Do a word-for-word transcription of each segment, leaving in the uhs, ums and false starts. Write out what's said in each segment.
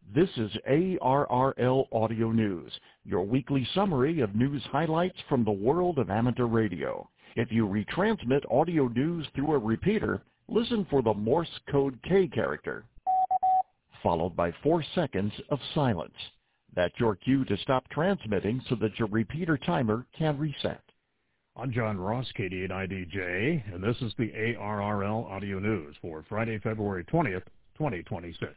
This is A R R L Audio News, your weekly summary of news highlights from the world of amateur radio. If you retransmit audio news through a repeater, listen for the Morse code K character, followed by four seconds of silence. That's your cue to stop transmitting so that your repeater timer can reset. I'm John Ross, K D eight I D J, and this is the A R R L Audio News for Friday, February twentieth, twenty twenty-six.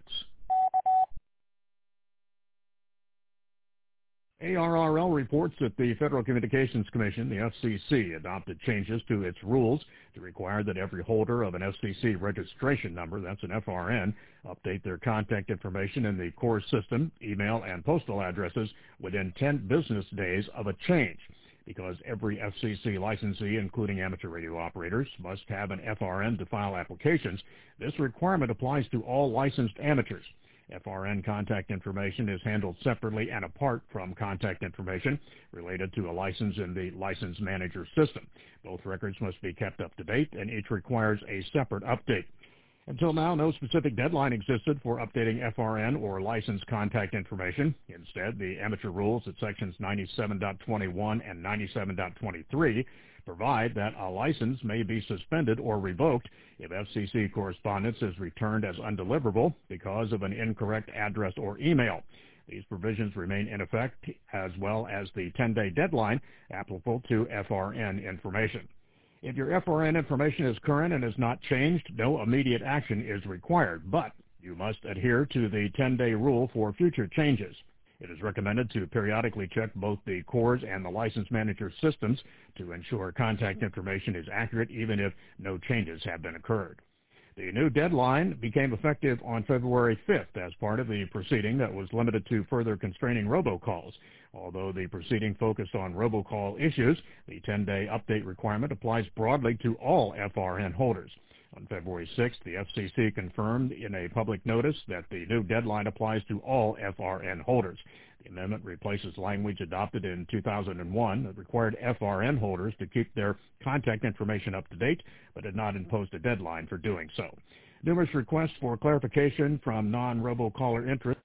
A R R L reports that the Federal Communications Commission, the F C C, adopted changes to its rules to require that every holder of an F C C registration number, that's an F R N, update their contact information in the core system, email, and postal addresses within ten business days of a change. Because every F C C licensee, including amateur radio operators, must have an F R N to file applications, this requirement applies to all licensed amateurs. F R N contact information is handled separately and apart from contact information related to a license in the license manager system. Both records must be kept up to date, and each requires a separate update. Until now, no specific deadline existed for updating F R N or license contact information. Instead, the amateur rules at sections ninety-seven point twenty-one and ninety-seven point twenty-three provide that a license may be suspended or revoked if F C C correspondence is returned as undeliverable because of an incorrect address or email. These provisions remain in effect, as well as the ten-day deadline applicable to F R N information. If your F R N information is current and has not changed, no immediate action is required, but you must adhere to the ten-day rule for future changes. It is recommended to periodically check both the cores and the license manager systems to ensure contact information is accurate, even if no changes have been occurred. The new deadline became effective on February fifth as part of the proceeding that was limited to further constraining robocalls. Although the proceeding focused on robocall issues, the ten-day update requirement applies broadly to all F R N holders. On February sixth, the F C C confirmed in a public notice that the new deadline applies to all F R N holders. The amendment replaces language adopted in two thousand one that required F R N holders to keep their contact information up to date, but did not impose a deadline for doing so. Numerous requests for clarification from non-robocaller interests.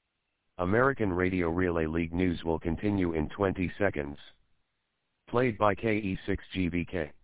American Radio Relay League News will continue in twenty seconds. Played by K E six G B K.